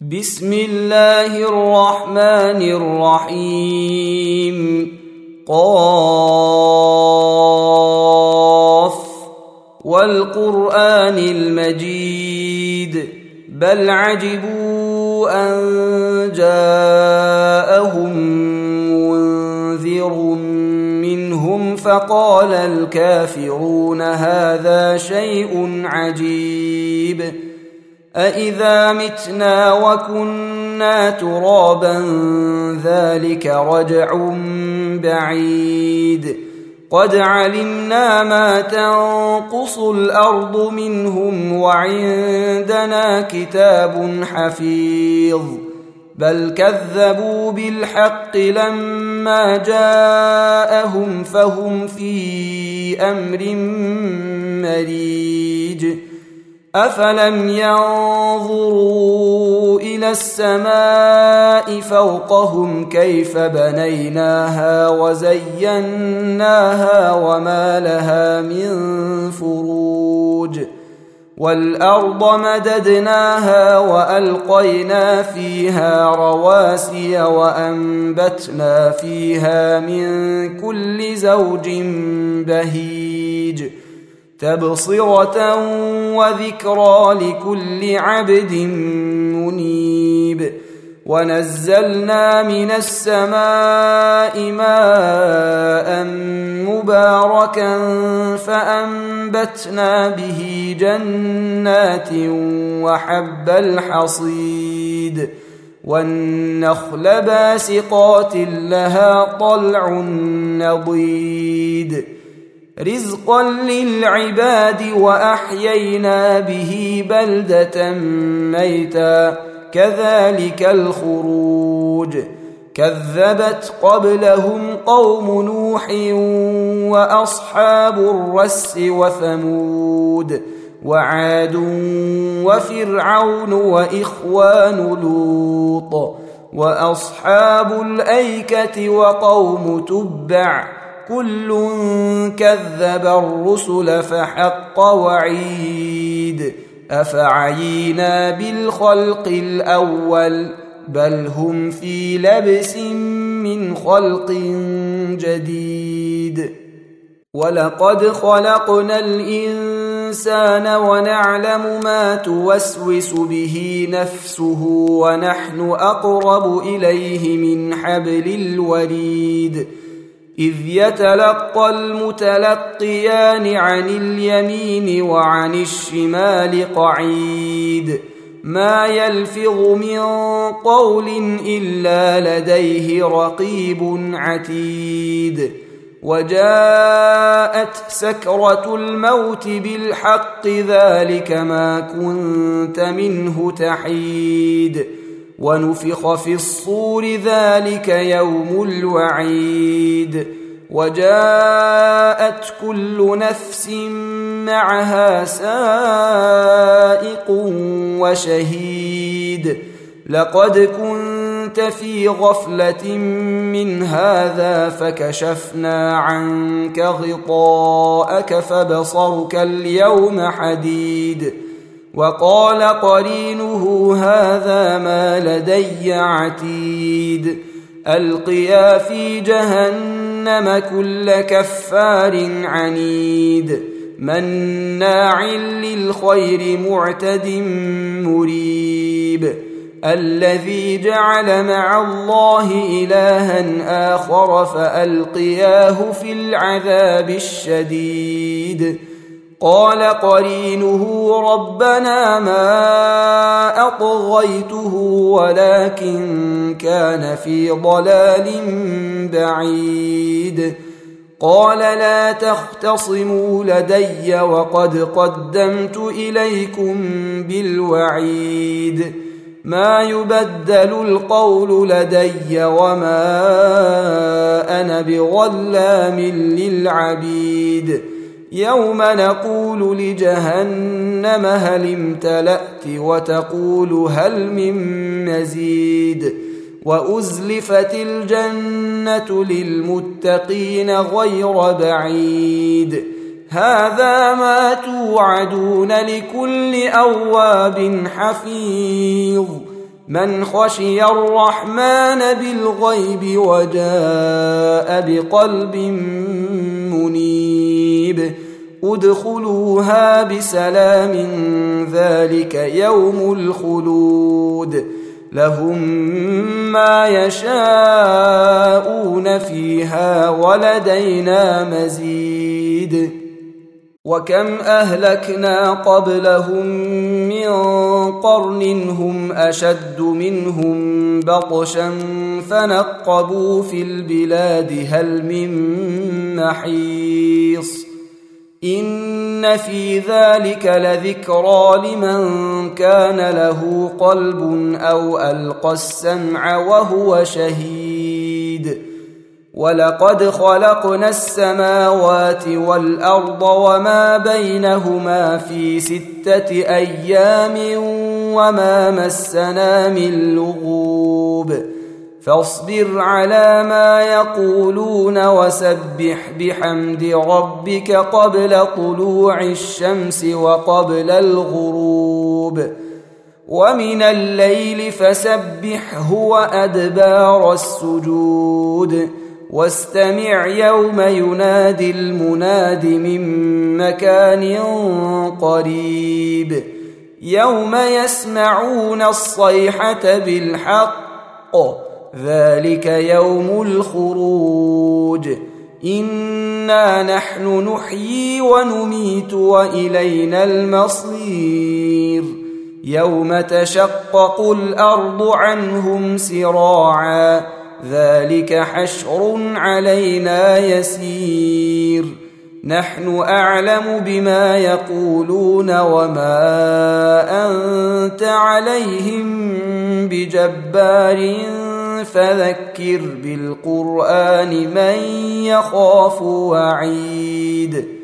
بسم الله الرحمن الرحيم قاف والقرآن المجيد بل عجبوا أن جاءهم منذر منهم فقال الكافرون هذا شيء عجيب أإذا متنا وكنا ترابا ذلك رجع بعيد قد علمنا ما تنقص الأرض منهم وعندنا كتاب حفيظ بل كذبوا بالحق لما جاءهم فهم في أمر مريج أفلم ينظروا إلى السماء فوقهم كيف بنيناها وزيناها وما لها من فروج والأرض مددناها وألقينا فيها رواسي وأنبتنا فيها من كل زوج بهيج تبصرة وذكرى لكل عبد منيب ونزلنا من السماء ماء مباركا فأنبتنا به جنات وحب الحصيد والنخل باسقات لها طلع نضيد رزقا للعباد وأحيينا به بلدة ميتا كذلك الخروج كذبت قبلهم قوم نوح وأصحاب الرس وثمود وعاد وفرعون وإخوان لوط وأصحاب الأيكة وقوم تبع كل كذب الرسل فحق وعيد أفعينا بالخلق الأول بل هم في لبس من خلق جديد ولقد خلقنا الإنسان ونعلم ما توسوس به نفسه ونحن أقرب إليه من حبل الوريد إذ يتلقى المتلقيان عن اليمين وعن الشمال قعيد ما يلفظ من قول إلا لديه رقيب عتيد وجاءت سكرة الموت بالحق ذلك ما كنت منه تحيد ونفخ في الصور ذلك يوم الوعيد وجاءت كل نفس معها سائق وشهيد لقد كنت في غفلة من هذا فكشفنا عنك غطاءك فبصرك اليوم حديد وقال قرينه هذا ما لدي عتيد ألقيا في جهنم كل كفار عنيد مناع للخير معتد مريب الذي جعل مع الله إلها آخر فألقياه في العذاب الشديد قال قرينه ربنا ما أطغيته ولكن كان في ضلال بعيد قال لا تختصموا لدي وقد قدمت إليكم بالوعيد ما يبدل القول لدي وما أنا بظلام للعبيد يوم نقول لجهنم هل امتلأت وتقول هل من مزيد وأزلفت الجنة للمتقين غير بعيد هذا ما توعدون لكل أواب حفيظ من خشي الرحمن بالغيب وجاء بقلب منيب ادخلوها بسلام ذلك يوم الخلود لهم ما يشاءون فيها ولدينا مزيد وكم أهلكنا قبلهم من قرن هم أشد منهم بطشا فنقبوا في البلاد هل من محيص إن في ذلك لذكرى لمن كان له قلب أو ألقى السمع وهو شهيد ولقد خلقنا السماوات والأرض وما بينهما في 6 أيام وما مسنا من لغوب فاصبر على ما يقولون وسبح بحمد ربك قبل طلوع الشمس وقبل الغروب ومن الليل فسبحه وأدبار السجود واستمع يوم ينادي المناد من مكان قريب يوم يسمعون الصيحة بالحق ذلك يوم الخروج إنا نحن نحيي ونميت وإلينا المصير يوم تشقق الأرض عنهم سراعا ذلك حشر علينا يسير نحن أعلم بما يقولون وما أنت عليهم بجبار فذكر بالقرآن من يخاف وعيد